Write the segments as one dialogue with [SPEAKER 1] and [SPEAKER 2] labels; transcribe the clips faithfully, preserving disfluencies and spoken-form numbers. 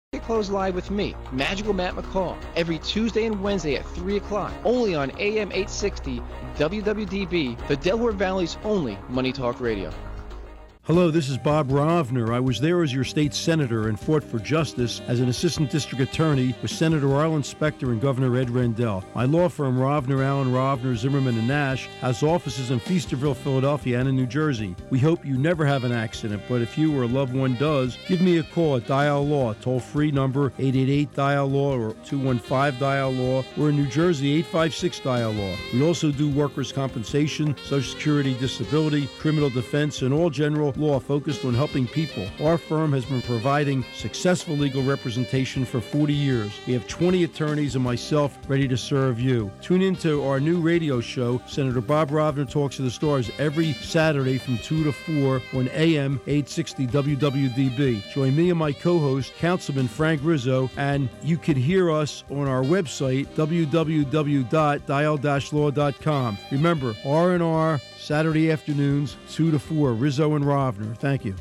[SPEAKER 1] Get Clothes Live with me, Magical Matt McCall, every Tuesday and Wednesday at three o'clock, only on A M eight sixty W W D B, the Delaware Valley's only Money Talk Radio.
[SPEAKER 2] Hello, this is Bob Rovner. I was there as your state senator and fought for justice as an assistant district attorney with Senator Arlen Specter and Governor Ed Rendell. My law firm, Rovner, Allen, Rovner, Zimmerman, and Nash, has offices in Feasterville, Philadelphia, and in New Jersey. We hope you never have an accident, but if you or a loved one does, give me a call at Dial Law, toll-free number eight eight eight, dial law or two one five, dial law, or in New Jersey, eight five six, dial law. We also do workers' compensation, Social Security, disability, criminal defense, and all general law focused on helping people. Our firm has been providing successful legal representation for forty years. We have twenty attorneys and myself ready to serve you. Tune into our new radio show, Senator Bob Rovner Talks to the Stars, every Saturday from two to four on A M eight sixty W W D B. Join me and my co-host, Councilman Frank Rizzo, and you can hear us on our website, w w w dot dial dash law dot com. Remember, R and R, Saturday afternoons, two to four, Rizzo and Rovner. Thank you.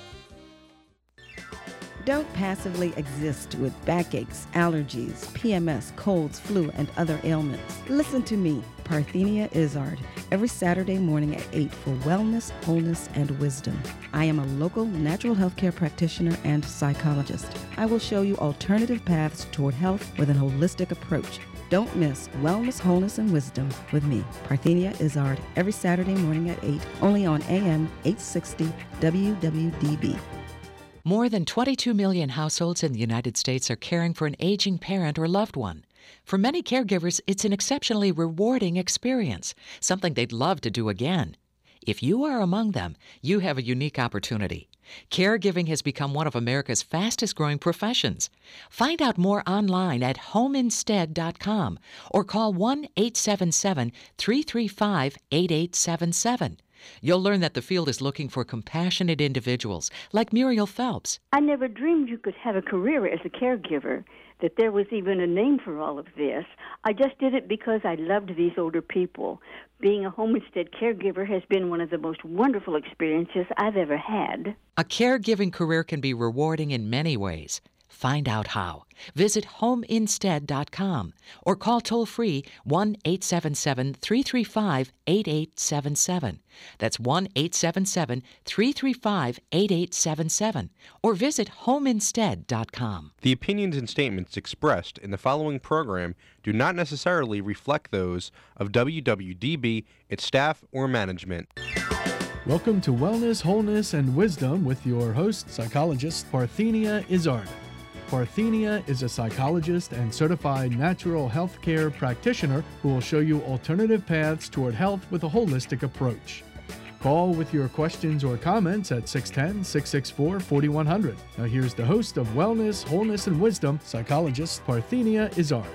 [SPEAKER 3] Don't passively exist with backaches, allergies, P M S, colds, flu, and other ailments. Listen to me, Parthenia Izzard, every Saturday morning at eight for wellness, wholeness, and wisdom. I am a local natural health care practitioner and psychologist. I will show you alternative paths toward health with an holistic approach. Don't miss Wellness, Wholeness, and Wisdom with me, Parthenia Izzard, every Saturday morning at eight, only on A M eight sixty W W D B.
[SPEAKER 4] More than twenty-two million households in the United States are caring for an aging parent or loved one. For many caregivers, it's an exceptionally rewarding experience, something they'd love to do again. If you are among them, you have a unique opportunity. Caregiving has become one of America's fastest-growing professions. Find out more online at home instead dot com or call one eight seven seven, three three five, eight eight seven seven. You'll learn that the field is looking for compassionate individuals like Muriel Phelps.
[SPEAKER 5] I never dreamed you could have a career as a caregiver, that there was even a name for all of this. I just did it because I loved these older people. Being a homestead caregiver has been one of the most wonderful experiences I've ever had.
[SPEAKER 4] A caregiving career can be rewarding in many ways. Find out how. Visit home instead dot com or call toll-free one eight seven seven, three three five, eight eight seven seven. That's one eight seven seven, three three five, eight eight seven seven or visit home instead dot com.
[SPEAKER 6] The opinions and statements expressed in the following program do not necessarily reflect those of W W D B, its staff, or management.
[SPEAKER 7] Welcome to Wellness, Wholeness, and Wisdom with your host, psychologist Parthenia Izzard. Parthenia is a psychologist and certified natural health care practitioner who will show you alternative paths toward health with a holistic approach. Call with your questions or comments at six one zero, six six four, four one zero zero. Now here's the host of Wellness, Wholeness, and Wisdom, psychologist Parthenia Izzard.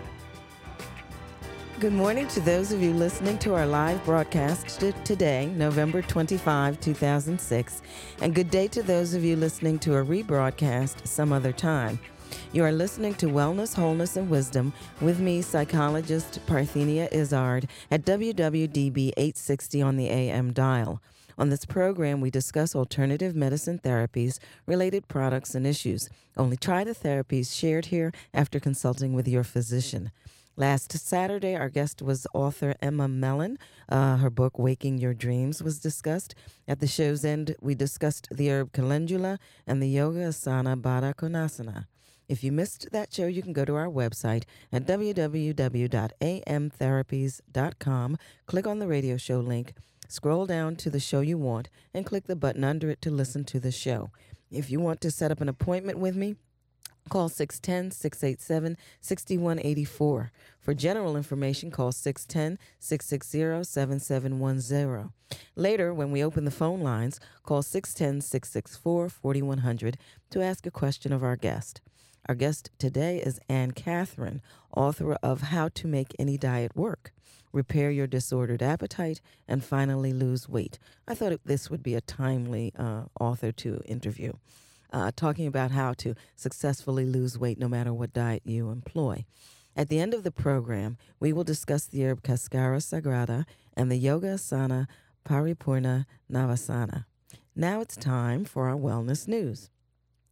[SPEAKER 3] Good morning to those of you listening to our live broadcast t- today, November twenty-fifth, two thousand six, and good day to those of you listening to a rebroadcast some other time. You are listening to Wellness, Wholeness, and Wisdom with me, psychologist Parthenia Izzard, at W W D B eight sixty on the A M dial. On this program, we discuss alternative medicine therapies, related products, and issues. Only try the therapies shared here after consulting with your physician. Last Saturday, our guest was author Emma Mellon. Uh, her book, Waking Your Dreams, was discussed. At the show's end, we discussed the herb calendula and the yoga asana Baddha Konasana. If you missed that show, you can go to our website at w w w dot a m therapies dot com, click on the radio show link, scroll down to the show you want, and click the button under it to listen to the show. If you want to set up an appointment with me, call six one zero, six eight seven, six one eight four. For general information, call six one zero, six six zero, seven seven one zero. Later, when we open the phone lines, call six one zero, six six four, four one zero zero to ask a question of our guest. Our guest today is Anne Catherine, author of How to Make Any Diet Work, Repair Your Disordered Appetite, and Finally Lose Weight. I thought this would be a timely uh, author to interview, uh, talking about how to successfully lose weight no matter what diet you employ. At the end of the program, we will discuss the herb Cascara Sagrada and the yoga asana Paripurna Navasana. Now it's time for our wellness news.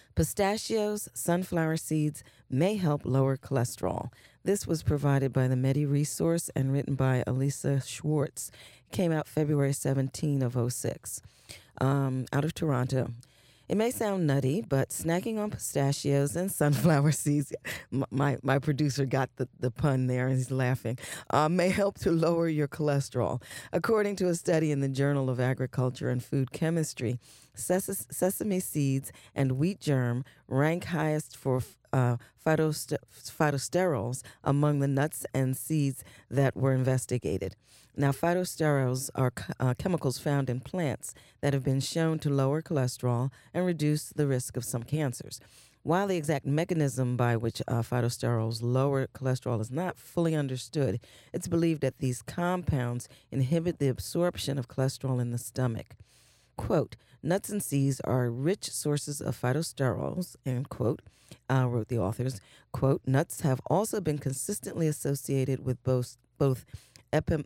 [SPEAKER 3] Pistachios, sunflower seeds may help lower cholesterol. This was provided by the Medi Resource and written by Elisa Schwartz. It came out February seventeenth of oh six, um, out of Toronto. It may sound nutty, but snacking on pistachios and sunflower seeds, my, my producer got the, the pun there and he's laughing, uh, may help to lower your cholesterol. According to a study in the Journal of Agriculture and Food Chemistry, ses- sesame seeds and wheat germ rank highest for uh, phytost- phytosterols among the nuts and seeds that were investigated. Now, phytosterols are uh, chemicals found in plants that have been shown to lower cholesterol and reduce the risk of some cancers. While the exact mechanism by which uh, phytosterols lower cholesterol is not fully understood, it's believed that these compounds inhibit the absorption of cholesterol in the stomach. Quote, nuts and seeds are rich sources of phytosterols, end quote, uh, wrote the authors. Quote, nuts have also been consistently associated with both, both epi-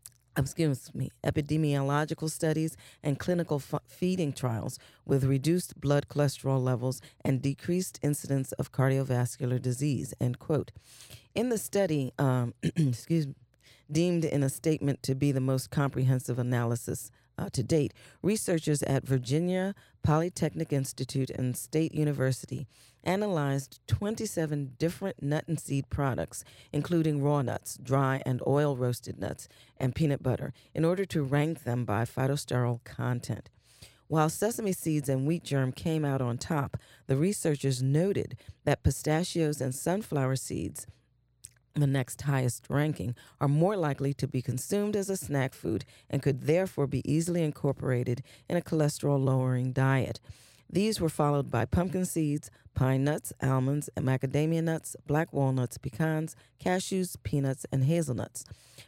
[SPEAKER 3] excuse me, epidemiological studies and clinical f- feeding trials with reduced blood cholesterol levels and decreased incidence of cardiovascular disease, end quote. In the study, um, excuse me, deemed in a statement to be the most comprehensive analysis uh, to date, researchers at Virginia Polytechnic Institute and State University analyzed twenty-seven different nut and seed products, including raw nuts, dry and oil roasted nuts, and peanut butter, in order to rank them by phytosterol content. While sesame seeds and wheat germ came out on top, the researchers noted that pistachios and sunflower seeds, the next highest ranking, are more likely to be consumed as a snack food and could therefore be easily incorporated in a cholesterol-lowering diet. These were followed by pumpkin seeds, pine nuts, almonds, macadamia nuts, black walnuts, pecans, cashews, peanuts, and hazelnuts.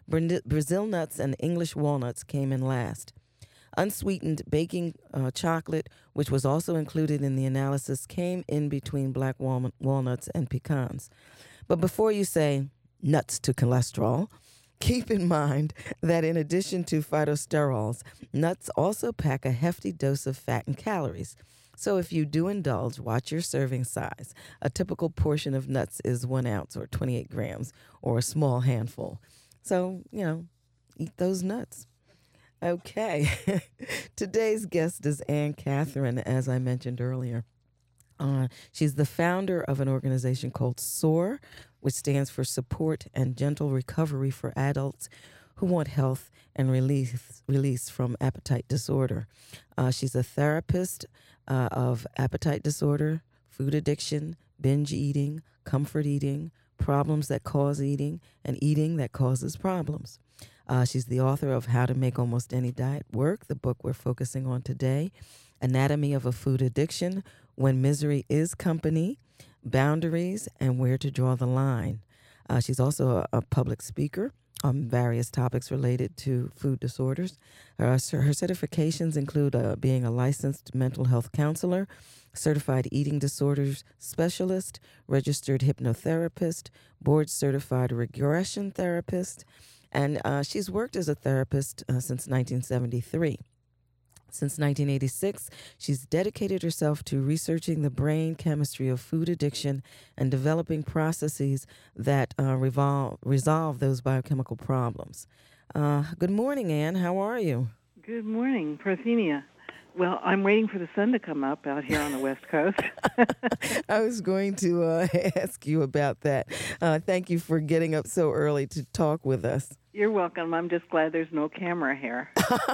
[SPEAKER 3] Brazil nuts and English walnuts came in last. Unsweetened baking uh, chocolate, which was also included in the analysis, came in between black wal- walnuts and pecans. But before you say nuts to cholesterol, keep in mind that in addition to phytosterols, nuts also pack a hefty dose of fat and calories. So if you do indulge, watch your serving size. A typical portion of nuts is one ounce or twenty-eight grams or a small handful. So, you know, eat those nuts. Okay. Today's guest is Anne Catherine, as I mentioned earlier. Uh, she's the founder of an organization called SOAR, which stands for Support and Gentle Recovery for Adults Who Want Health and Release, release from Appetite Disorder. Uh, she's a therapist uh, of appetite disorder, food addiction, binge eating, comfort eating, problems that cause eating, and eating that causes problems. Uh, she's the author of How to Make Almost Any Diet Work, the book we're focusing on today, Anatomy of a Food Addiction, When Misery is Company, Boundaries, and Where to Draw the Line. Uh, she's also a, a public speaker on various topics related to food disorders. Her, her certifications include uh, being a licensed mental health counselor, certified eating disorders specialist, registered hypnotherapist, board-certified regression therapist, and uh, she's worked as a therapist uh, since nineteen seventy-three. Since nineteen eighty-six, she's dedicated herself to researching the brain chemistry of food addiction and developing processes that uh, revolve, resolve those biochemical problems. Uh, good morning, Anne. How are you?
[SPEAKER 8] Good morning, Parthenia. Well, I'm waiting for the sun to come up out here on the West Coast.
[SPEAKER 3] I was going to uh, ask you about that. Uh, thank you for getting up so early to talk with us.
[SPEAKER 8] You're welcome. I'm just glad there's no camera here.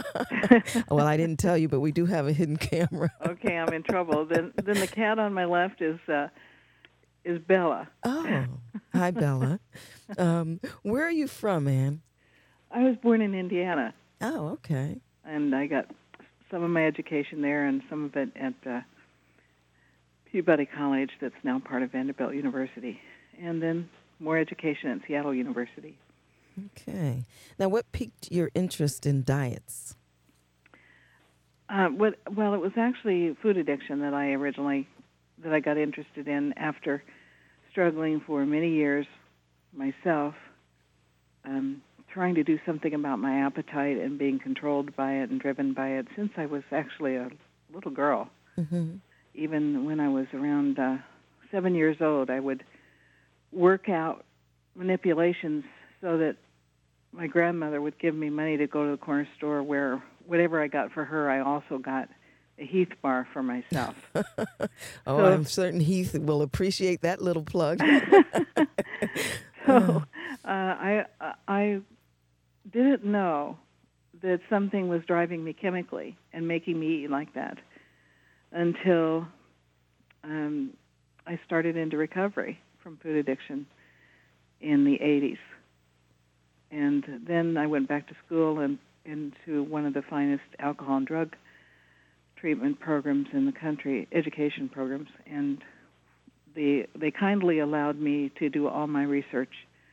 [SPEAKER 3] Well, I didn't tell you, but we do have a hidden camera.
[SPEAKER 8] Okay, I'm in trouble. Then then the cat on my left is uh, is Bella.
[SPEAKER 3] Oh, hi, Bella. Um, where are you from, Anne?
[SPEAKER 8] I was born in Indiana.
[SPEAKER 3] Oh, okay.
[SPEAKER 8] And I got some of my education there and some of it at uh, Peabody College that's now part of Vanderbilt University. And then more education at Seattle University.
[SPEAKER 3] Okay. Now, what piqued your interest in diets?
[SPEAKER 8] Uh, what, well, it was actually food addiction that I originally, that I got interested in after struggling for many years myself, um, trying to do something about my appetite and being controlled by it and driven by it since I was actually a little girl.
[SPEAKER 3] Mm-hmm.
[SPEAKER 8] even when I was around uh, seven years old, I would work out manipulations so that my grandmother would give me money to go to the corner store where whatever I got for her, I also got a Heath bar for myself.
[SPEAKER 3] oh,
[SPEAKER 8] so,
[SPEAKER 3] I'm certain Heath will appreciate that little plug.
[SPEAKER 8] so uh, I I didn't know that something was driving me chemically and making me eat like that until um, I started into recovery from food addiction in the eighties. And then I went back to school and into one of the finest alcohol and drug treatment programs in the country, education programs, and the, they kindly allowed me to do all my research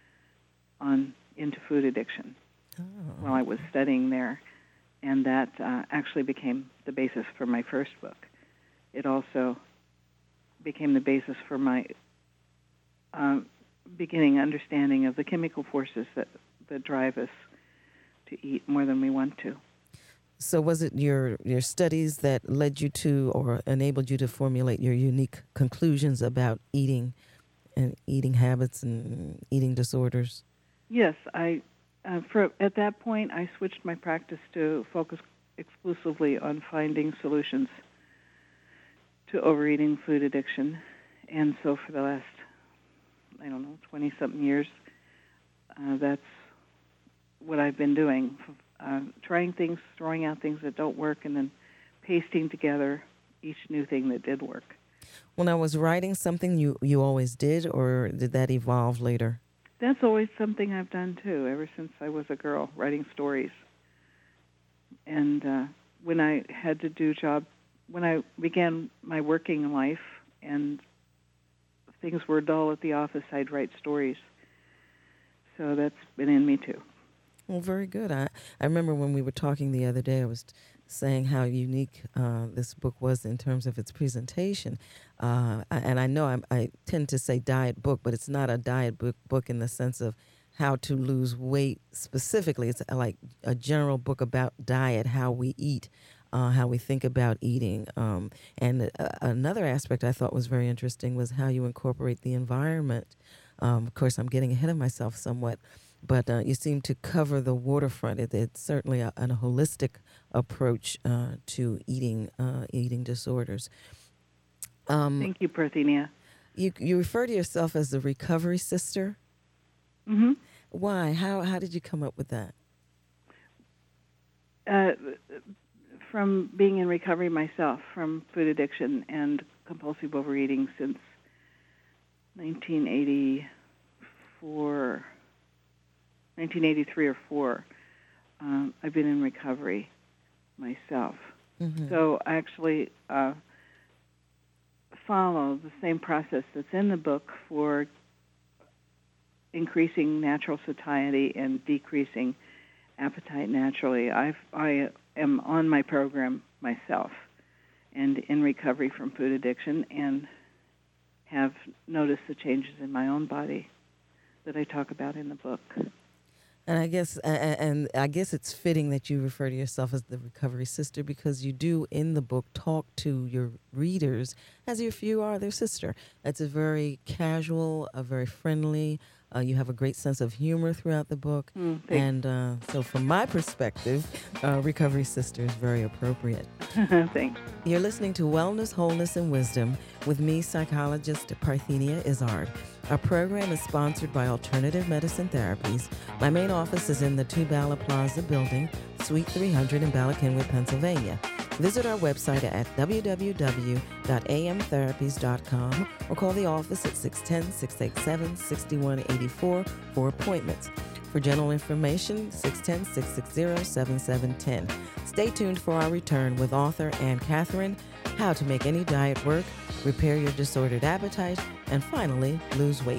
[SPEAKER 8] on into food addiction oh. while I was studying there, and that uh, actually became the basis for my first book. It also became the basis for my uh, beginning understanding of the chemical forces that, that drive us to eat more than we want to.
[SPEAKER 3] So was it your, your studies that led you to or enabled you to formulate your unique conclusions about eating and eating habits and eating disorders?
[SPEAKER 8] Yes. I uh, for, at that point, I switched my practice to focus exclusively on finding solutions to overeating, food addiction. And so for the last, I don't know, twenty-something years, uh, that's what I've been doing. Uh, trying things, throwing out things that don't work, and then pasting together each new thing that did work.
[SPEAKER 3] When I was writing something you, you always did, or did that evolve later?
[SPEAKER 8] That's always something I've done, too, ever since I was a girl, writing stories. And uh, when I had to do job, when I began my working life and things were dull at the office, I'd write stories. So that's been in me, too.
[SPEAKER 3] Well, very good. I, I remember when we were talking the other day, I was saying how unique uh, this book was in terms of its presentation. Uh, and I know I'm, I tend to say diet book, but it's not a diet book, book in the sense of how to lose weight specifically. It's like a general book about diet, how we eat, uh, how we think about eating. Um, and uh, another aspect I thought was very interesting was how you incorporate the environment. Um, of course, I'm getting ahead of myself somewhat. But uh, you seem to cover the waterfront. It, it's certainly a, a holistic approach uh, to eating uh, eating disorders. Um,
[SPEAKER 8] Thank you, Parthenia.
[SPEAKER 3] You you refer to yourself as the recovery sister.
[SPEAKER 8] Mm-hmm.
[SPEAKER 3] Why? How how did you come up with that?
[SPEAKER 8] Uh, from being in recovery myself from food addiction and compulsive overeating since nineteen eighty-four. nineteen eighty-three or four, um, I've been in recovery myself. Mm-hmm. So I actually uh, follow the same process that's in the book for increasing natural satiety and decreasing appetite naturally. I've, I am on my program myself and in recovery from food addiction and have noticed the changes in my own body that I talk about in the book.
[SPEAKER 3] And I guess, and I guess it's fitting that you refer to yourself as the recovery sister because you do in the book talk to your readers as if you are their sister. It's a very casual, a very friendly. Uh, you have a great sense of humor throughout the book,
[SPEAKER 8] mm,
[SPEAKER 3] and uh, so from my perspective, uh, recovery sister is very appropriate.
[SPEAKER 8] Thanks.
[SPEAKER 3] You're listening to Wellness, Wholeness, and Wisdom with me, psychologist Parthenia Izzard. Our program is sponsored by Alternative Medicine Therapies. My main office is in the Two Bala Plaza building, Suite three hundred in Bala Cynwyd, Pennsylvania. Visit our website at w w w dot a m therapies dot com or call the office at six one zero, six eight seven, six one eight four for appointments. For general information, six one zero, six six zero, seven seven one zero. Stay tuned for our return with author Anne Catherine, How to Make Any Diet Work, Repair Your Disordered Appetite, and finally, lose weight.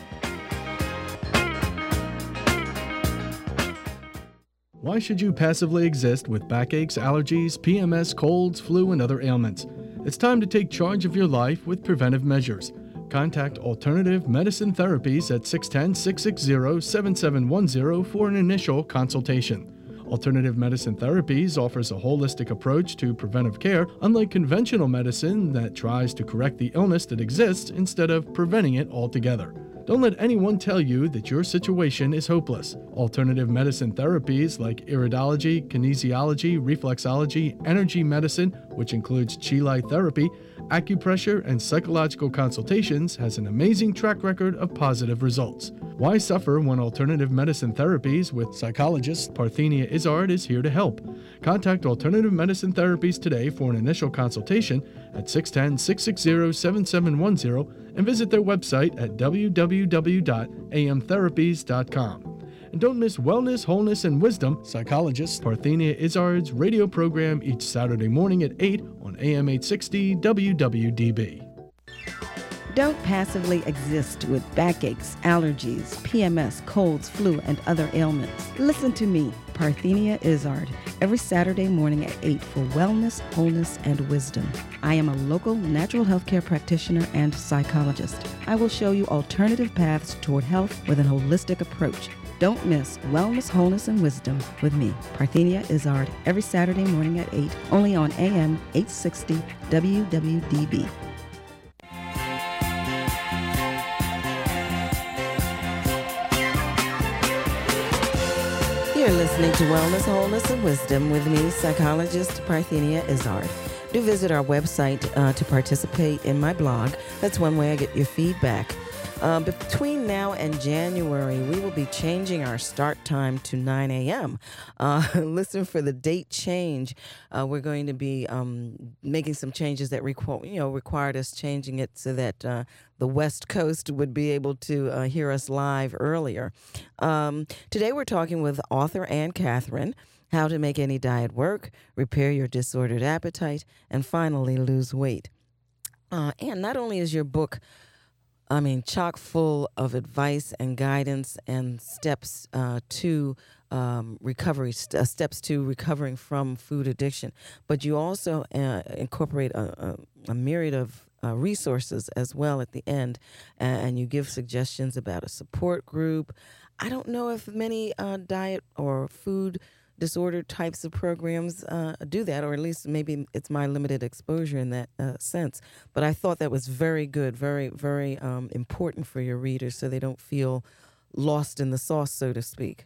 [SPEAKER 7] Why should you passively exist with backaches, allergies, P M S, colds, flu, and other ailments? It's time to take charge of your life with preventive measures. Contact Alternative Medicine Therapies at six one zero, six six zero, seven seven one zero for an initial consultation. Alternative Medicine Therapies offers a holistic approach to preventive care, unlike conventional medicine that tries to correct the illness that exists instead of preventing it altogether. Don't let anyone tell you that your situation is hopeless. Alternative medicine therapies like iridology, kinesiology, reflexology, energy medicine, which includes Chi Light therapy, acupressure, and psychological consultations, has an amazing track record of positive results. Why suffer when alternative medicine therapies with psychologist Parthenia Izzard is here to help? Contact Alternative Medicine Therapies today for an initial consultation at six one zero, six six zero, seven seven one zero and visit their website at w w w dot a m therapies dot com. And don't miss Wellness, Wholeness, and Wisdom, psychologist Parthenia Izzard's radio program each Saturday morning at eight on A M eight sixty W W D B.
[SPEAKER 3] Don't passively exist with backaches, allergies, P M S, colds, flu, and other ailments. Listen to me, Parthenia Izzard, every Saturday morning at eight for Wellness, Wholeness, and Wisdom. I am a local natural health care practitioner and psychologist. I will show you alternative paths toward health with a holistic approach. Don't miss Wellness, Wholeness, and Wisdom with me, Parthenia Izzard, every Saturday morning at eight, only on A M eight sixty W W D B. You're listening to Wellness, Wholeness, and Wisdom with me, psychologist Parthenia Izzard. Do visit our website uh, to participate in my blog. That's one way I get your feedback. Uh, between now and January, we will be changing our start time to nine a.m. Uh, listen for the date change. Uh, we're going to be um, making some changes that requ- you know required us changing it so that uh, the West Coast would be able to uh, hear us live earlier. Um, today, we're talking with author Anne Catherine. How to make any diet work, repair your disordered appetite, and finally lose weight. Uh, and not only is your book I mean, chock full of advice and guidance and steps uh, to um, recovery, st- uh, steps to recovering from food addiction. But you also uh, incorporate a, a, a myriad of uh, resources as well at the end, and you give suggestions about a support group. I don't know if many uh, diet or food disorder types of programs uh, do that, or at least maybe it's my limited exposure in that uh, sense. But I thought that was very good, very, very um, important for your readers so they don't feel lost in the sauce, so to speak.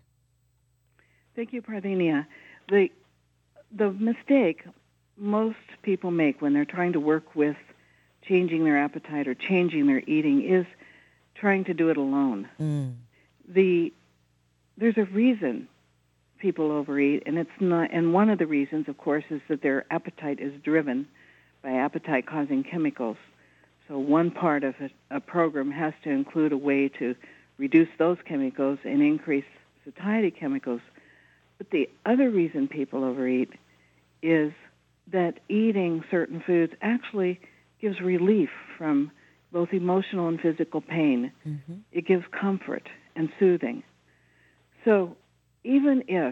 [SPEAKER 8] Thank you, Parthenia. The, the mistake most people make when they're trying to work with changing their appetite or changing their eating is trying to do it alone.
[SPEAKER 3] Mm.
[SPEAKER 8] The There's a reason people overeat, and it's not. And one of the reasons, of course, is that their appetite is driven by appetite-causing chemicals. So one part of a, a program has to include a way to reduce those chemicals and increase satiety chemicals. But the other reason people overeat is that eating certain foods actually gives relief from both emotional and physical pain.
[SPEAKER 3] Mm-hmm.
[SPEAKER 8] It gives comfort and soothing. So even if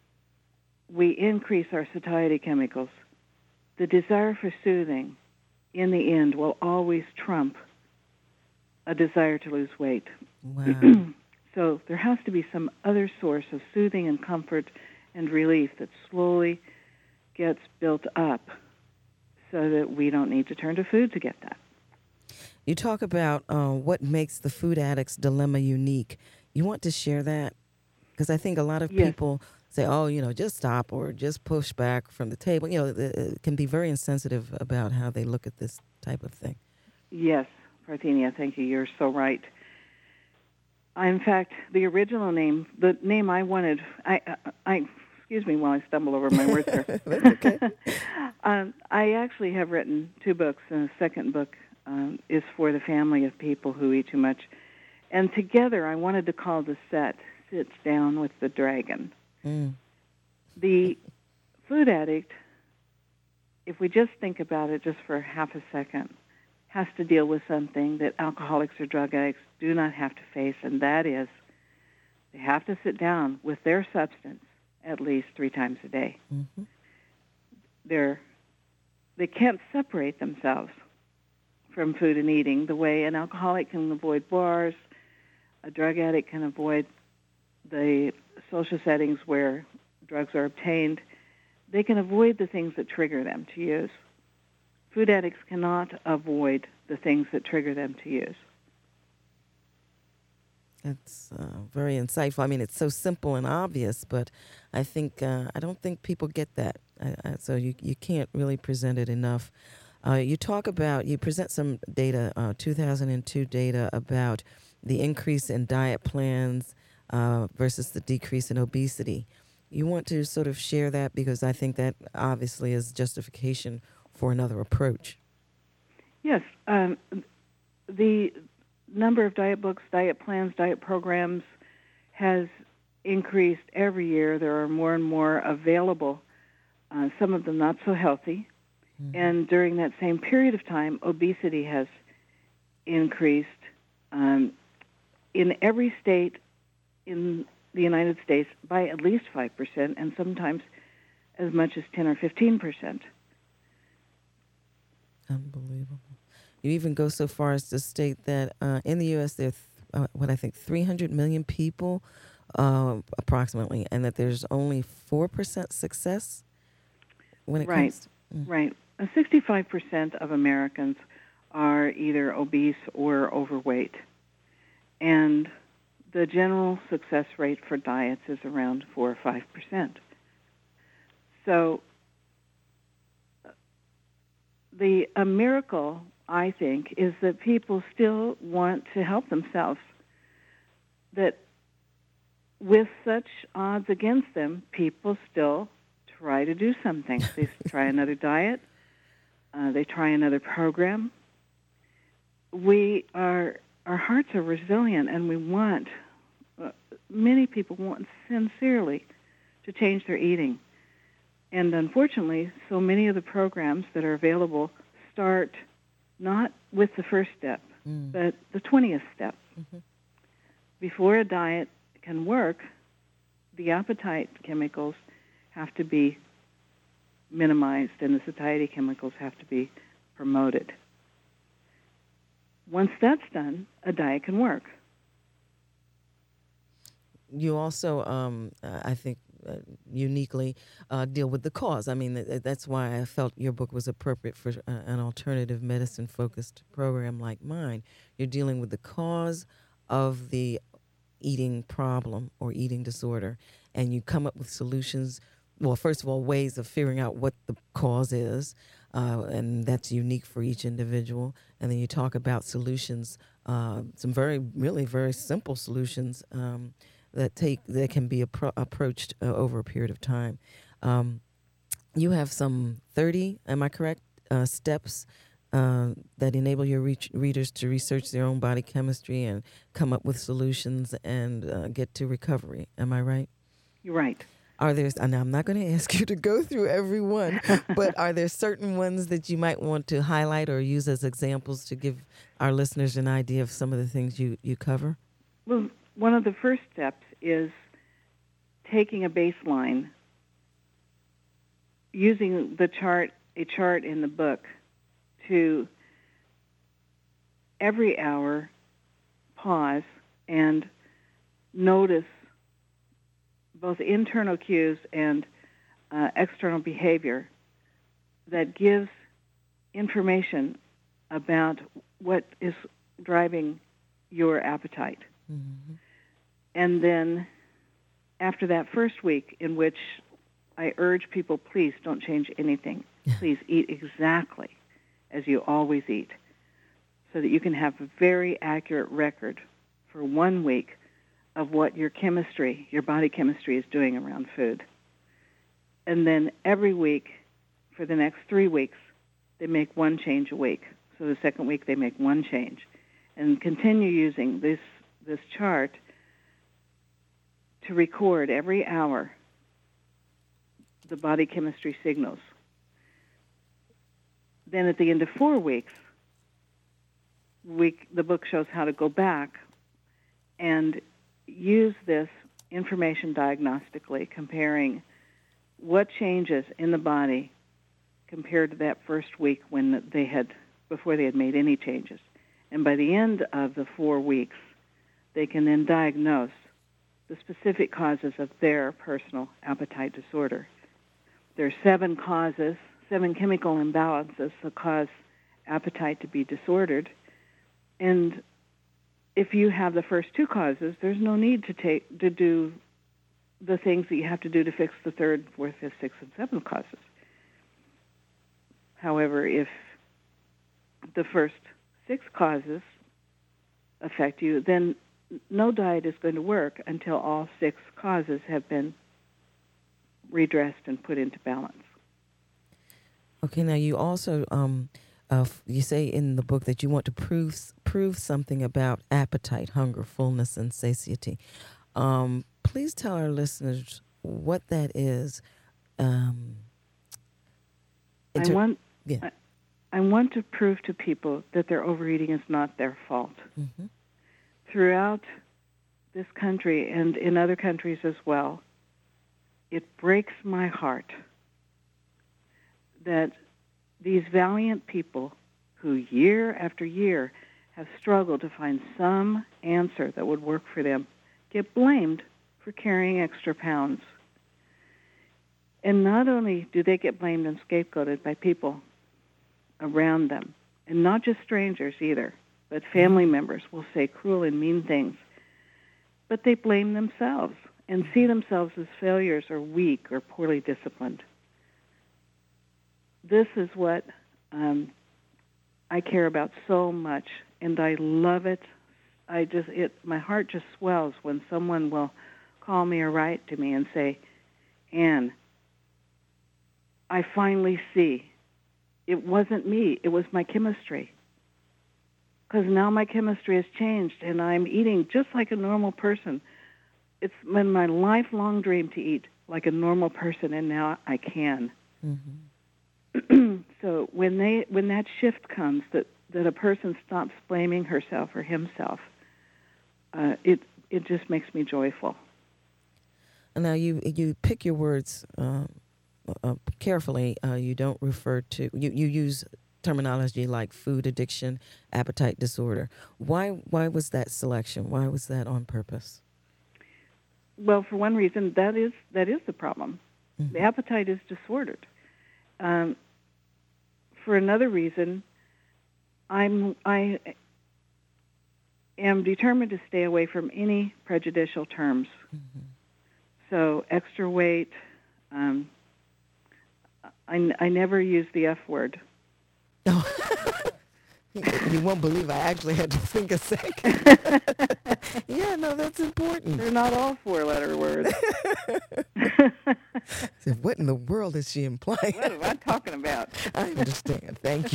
[SPEAKER 8] we increase our satiety chemicals, the desire for soothing in the end will always trump a desire to lose weight.
[SPEAKER 3] Wow.
[SPEAKER 8] So there has to be some other source of soothing and comfort and relief that slowly gets built up so that we don't need to turn to food to get that.
[SPEAKER 3] You talk about uh, what makes the food addict's dilemma unique. You want to share that? Because I think a lot of
[SPEAKER 8] Yes.
[SPEAKER 3] people say, oh, you know, just stop or just push back from the table. You know, it can be very insensitive about how they look at this type of thing.
[SPEAKER 8] Yes, Parthenia, thank you. You're so right. I, in fact, the original name, the name I wanted, I, I, excuse me while I stumble over my words here.
[SPEAKER 3] That's okay.
[SPEAKER 8] um, I actually have written two books, and the second book um, is for the family of people who eat too much. And together, I wanted to call the set Sits Down with the Dragon.
[SPEAKER 3] Mm.
[SPEAKER 8] The food addict, if we just think about it just for half a second, has to deal with something that alcoholics or drug addicts do not have to face, and that is they have to sit down with their substance at least three times a day.
[SPEAKER 3] Mm-hmm.
[SPEAKER 8] They're, they can't separate themselves from food and eating the way an alcoholic can avoid bars, a drug addict can avoid the social settings where drugs are obtained, they can avoid the things that trigger them to use. Food addicts cannot avoid the things that trigger them to use.
[SPEAKER 3] That's uh, very insightful. I mean, it's so simple and obvious, but I think uh, I don't think people get that. I, I, so you you can't really present it enough. Uh, you talk about you present some data, uh, two thousand two data about the increase in diet plans uh, versus the decrease in obesity. You want to sort of share that because I think that obviously is justification for another approach.
[SPEAKER 8] Yes, um, the number of diet books, diet plans, diet programs has increased every year. There are more and more available, uh, some of them not so healthy. Mm-hmm. And during that same period of time, obesity has increased um, in every state in the United States by at least five percent and sometimes as much as ten or fifteen percent.
[SPEAKER 3] Unbelievable. You even go so far as to state that uh, in the U S there are, th- uh, what I think, three hundred million people uh, approximately, and that there's only four percent success when it
[SPEAKER 8] right.
[SPEAKER 3] comes to... Mm.
[SPEAKER 8] Right. Uh, sixty-five percent of Americans are either obese or overweight. And the general success rate for diets is around four or five percent. So the a miracle, I think, is that people still want to help themselves. That with such odds against them, people still try to do something. They try another diet. Uh, they try another program. We are, our hearts are resilient, and we want, uh, many people want sincerely to change their eating. And unfortunately, so many of the programs that are available start not with the first step, mm. but the twentieth step. Mm-hmm. Before a diet can work, the appetite chemicals have to be minimized and the satiety chemicals have to be promoted. Once that's done, a diet can work.
[SPEAKER 3] You also, um, uh, I think, uh, uniquely uh, deal with the cause. I mean, th- that's why I felt your book was appropriate for uh, an alternative medicine-focused program like mine. You're dealing with the cause of the eating problem or eating disorder, and you come up with solutions. Well, first of all, ways of figuring out what the cause is, uh, and that's unique for each individual. And then you talk about solutions, uh, some very, really very simple solutions um, that take that can be appro- approached uh, over a period of time. Um, you have some thirty, am I correct, uh, steps uh, that enable your re- readers to research their own body chemistry and come up with solutions and uh, get to recovery. Am I right?
[SPEAKER 8] You're right.
[SPEAKER 3] Are there, and I'm not going to ask you to go through every one, but are there certain ones that you might want to highlight or use as examples to give our listeners an idea of some of the things you, you cover?
[SPEAKER 8] Well, one of the first steps is taking a baseline, using the chart, a chart in the book, to every hour pause and notice both internal cues and uh, external behavior that gives information about what is driving your appetite. Mm-hmm. And then after that first week, in which I urge people, please don't change anything. Please eat exactly as you always eat, so that you can have a very accurate record for one week of what your chemistry, your body chemistry is doing around food. And then every week, for the next three weeks, they make one change a week. So the second week they make one change. And continue using this, this chart to record every hour the body chemistry signals. Then at the end of four weeks, we, the book shows how to go back and use this information diagnostically, comparing what changes in the body compared to that first week when they had, before they had made any changes. And by the end of the four weeks, they can then diagnose the specific causes of their personal appetite disorder. There are seven causes, seven chemical imbalances that cause appetite to be disordered. And if you have the first two causes, there's no need to take to do the things that you have to do to fix the third, fourth, fifth, sixth, and seventh causes. However, if the first six causes affect you, then no diet is going to work until all six causes have been redressed and put into balance.
[SPEAKER 3] Okay, now you also um, uh, you say in the book that you want to prove prove something about appetite, hunger, fullness, and satiety. Um, please tell our listeners what that is. Um,
[SPEAKER 8] I
[SPEAKER 3] ter-
[SPEAKER 8] want
[SPEAKER 3] yeah.
[SPEAKER 8] I, I want to prove to people that their overeating is not their fault.
[SPEAKER 3] Mm-hmm.
[SPEAKER 8] Throughout this country and in other countries as well, it breaks my heart that these valiant people who year after year have struggled to find some answer that would work for them get blamed for carrying extra pounds. And not only do they get blamed and scapegoated by people around them, and not just strangers either, but family members will say cruel and mean things, but they blame themselves and see themselves as failures or weak or poorly disciplined. This is what um, I care about so much, and I love it. I just, it, my heart just swells when someone will call me or write to me and say, Ann, I finally see it wasn't me, it was my chemistry. Because now my chemistry has changed, and I'm eating just like a normal person. It's been my lifelong dream to eat like a normal person, and now I can. Mm-hmm. So when they when that shift comes, that, that a person stops blaming herself or himself, uh, it it just makes me joyful.
[SPEAKER 3] Now you you pick your words uh, uh, carefully. Uh, you don't refer to you, you use terminology like food addiction, appetite disorder. Why why was that selection? Why was that on purpose?
[SPEAKER 8] Well, for one reason, that is that is the problem. Mm-hmm. The appetite is disordered. Um, for another reason, I'm I am determined to stay away from any prejudicial terms. Mm-hmm. So extra weight. Um, I I never use the F word.
[SPEAKER 3] No. You won't believe I actually had to think a second. Yeah, no, that's important.
[SPEAKER 8] They're not all four-letter words.
[SPEAKER 3] So what in the world is she implying?
[SPEAKER 8] What am I talking about?
[SPEAKER 3] I understand. Thank you.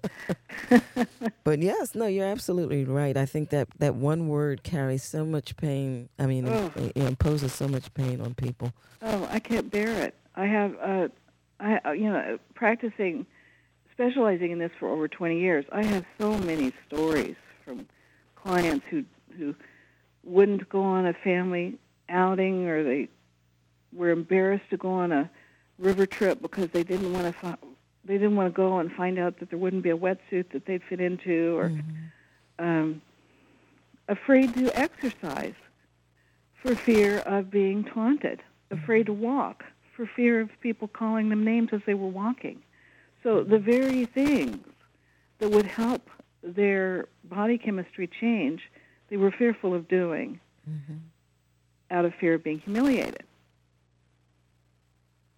[SPEAKER 3] But yes, no, you're absolutely right. I think that, that one word carries so much pain. I mean, oh. it, it imposes so much pain on people.
[SPEAKER 8] Oh, I can't bear it. I have, uh, I you know, practicing... specializing in this for over twenty years, I have so many stories from clients who who wouldn't go on a family outing, or they were embarrassed to go on a river trip because they didn't want to fi- they didn't want to go and find out that there wouldn't be a wetsuit that they'd fit into, or mm-hmm. um, afraid to exercise for fear of being taunted, afraid to walk for fear of people calling them names as they were walking. So the very things that would help their body chemistry change, they were fearful of doing mm-hmm. out of fear of being humiliated.